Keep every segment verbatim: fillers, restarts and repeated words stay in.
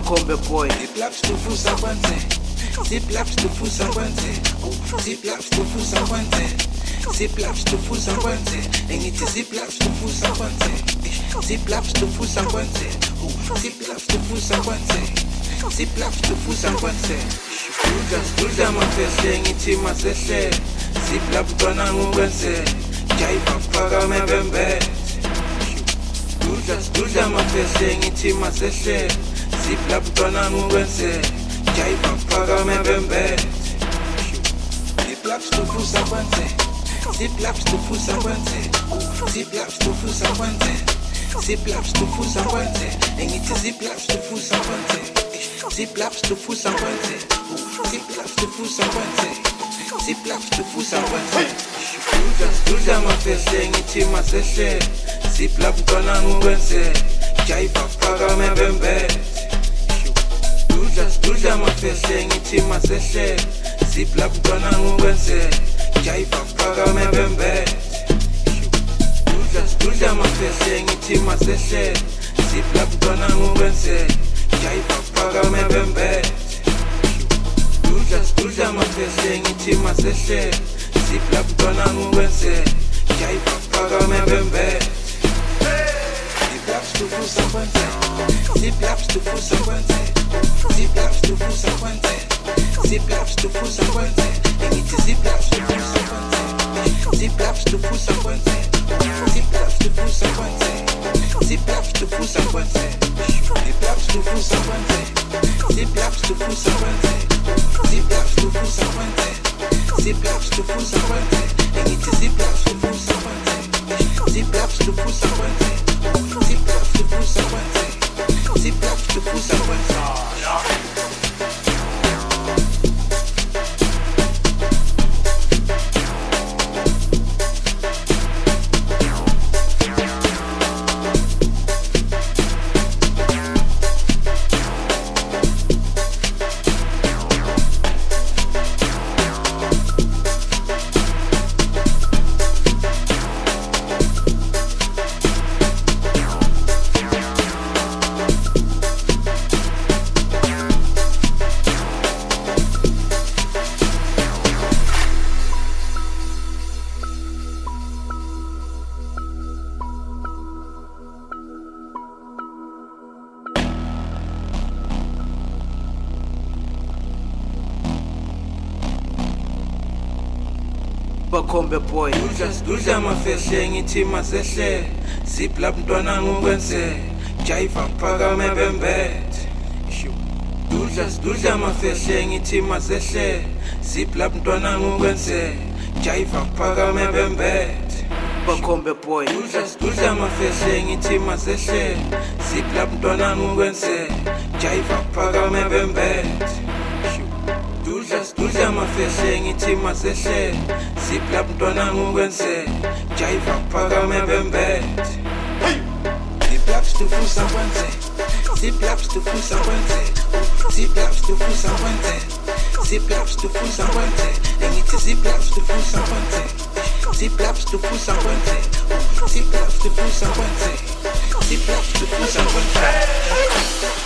Bakombe boy. Zip laps to fusa kwante. Zip laps to fusa kwante. Zip laps to fusa kwante. Zip laps to fusa kwante. Engithi zip laps to fusa kwante. Zip laps to fusa kwante. Zip laps to fusa kwante. Zip laps to fusa kwante. Duja duja mafese ngithi masehle. Zip lap tona ngukwenze. Jaiva phaka mebembe. Duja duja mafese ngithi masehle. Zip lap tona ngukwenze. Jaiva phaka mebembe. Zip laps to fusa kwante. Zip laps to fusa kwante. Zip laps to fusa kwante. Zip laps to fusa kwante. Engithi zip laps to fusa kwante. Zip laps to fusa kwante. Zip laps to fusa kwante. Zip laps to fusa kwante. Duja duja mafese ngithi masehle. Zip lap tona ngukwenze. Jaiva phaka mebembe. Duja duja mafese ngithi masehle. Zip lap tona ngukwenze. Jaiva phaka mebembe. Duja duja mafese ngithi masehle. Zip lap tona ngukwenze. Jaiva phaka mebembe. Duja duja mafese ngithi masehle. Zip lap tona ngukwenze. Jaiva phaka mebembe. Zip laps to fusa kwante. Zip laps to fusa kwante. Zip laps to fusa kwante. Zip laps to fusa kwante. Engithi zip laps to fusa kwante. Zip laps to fusa kwante. Zip laps to fusa kwante. Zip laps to fusa kwante. Zip laps to fusa kwante. Zip laps to fusa kwante. Zip laps to fusa kwante. Zip laps to fusa kwante. Engithi zip laps to fusa kwante. Zip laps to fusa kwante. Zip laps to fusa kwante. Zip laps to fusa kwante. Bakombe boy. Duja duja mafese ngithi masehle. Zip lap tona ngukwenze. Jaiva phaka mebembe. Duja duja mafese ngithi masehle. Zip lap tona ngukwenze. Jaiva phaka mebembe. Bakombe boy. Duja duja mafese ngithi masehle. Zip lap tona ngukwenze. Jaiva phaka mebembe. Duja duja mafese ngithi masehle. Zip lap tona ngukwenze. Jaiva phaka mebembe. Zip laps to fusa kwante. Zip laps to fusa kwante. Zip laps to fusa kwante. Zip laps to fusa kwante. Engithi zip laps to fusa kwante. Zip laps to fusa kwante. Zip laps to fusa kwante. Zip laps to fusa kwante.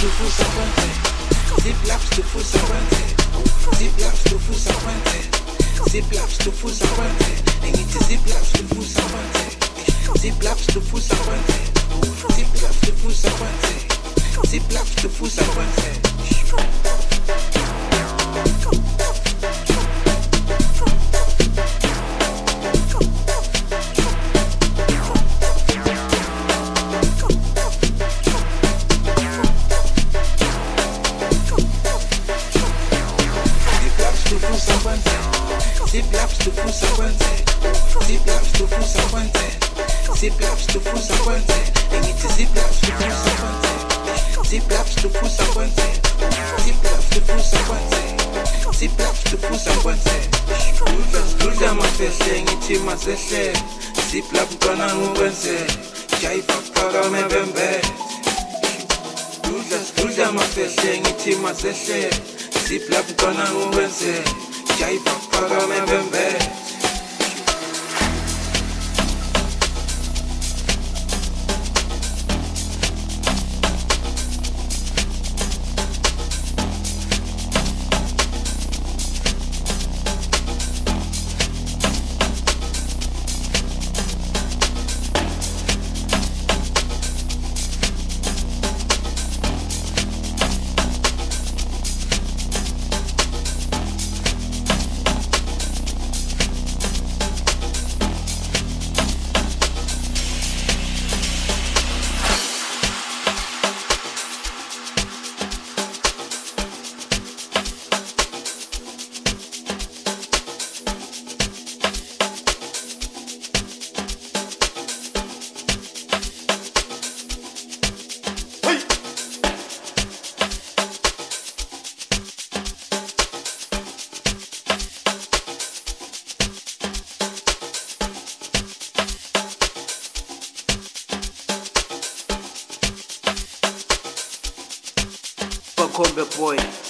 Zip laps to full sequence. Zip laps to full sequence. Ziplaps tufusa kwenze engithi ziplaps tufusa kwenze ziplaps tufusa kwenze ziplaps tufusa kwenze ziplaps tufusa kwenze Ziplaps to fusa kwenze Ziplaps to fusa kwenze Ziplaps to fusa kwenze engithi ziplaps to fusa kwenze Ziplaps to fusa kwenze Ziplaps to fusa kwenze Ziplaps to fusa kwenze Dudla mafehle ngithi masehle Ziplap mntwana ngukwenze Jaiva phaka mebembe Dudla dudla mafehle ngithi masehle Ziplap mntwana ngukwenze Jaiva phaka mebembe Bakombe boy.